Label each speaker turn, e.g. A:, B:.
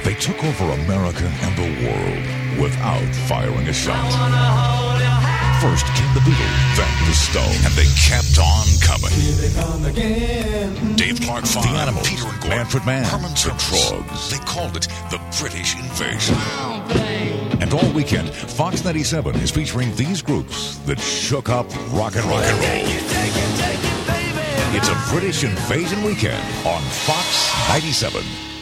A: They took over America and the world without firing a shot. First came the Beatles, then the Stones, and they kept on coming.
B: Here they come again.
A: Dave Clark Five,
C: The Animals,
A: Peter and Gordon,
C: Manfred Mann,
A: Herman
C: the
A: Trogs. They called it the British Invasion.
B: Play.
A: And all weekend, Fox 97 is featuring these groups that shook up rock and roll. It's a British Invasion weekend on Fox 97.